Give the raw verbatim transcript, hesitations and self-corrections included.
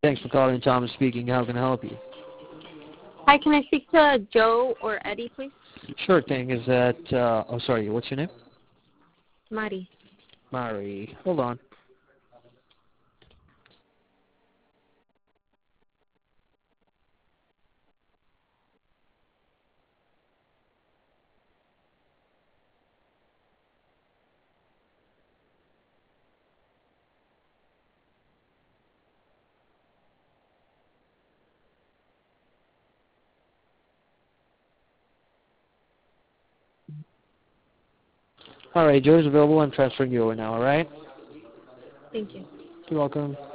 Thanks for calling. Thomas speaking. How can I help you? Hi, can I speak to Joe or Eddie, please? Sure thing. Is that, uh, oh, sorry, what's your name? Mari. Mari. Hold on. All right, Joe's available. I'm transferring you over now, all right? Thank you. You're welcome.